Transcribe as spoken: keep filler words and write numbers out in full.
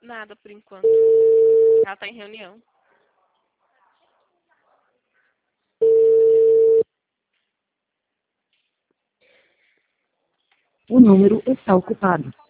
Nada por enquanto. Ela tá em reunião. O número está ocupado.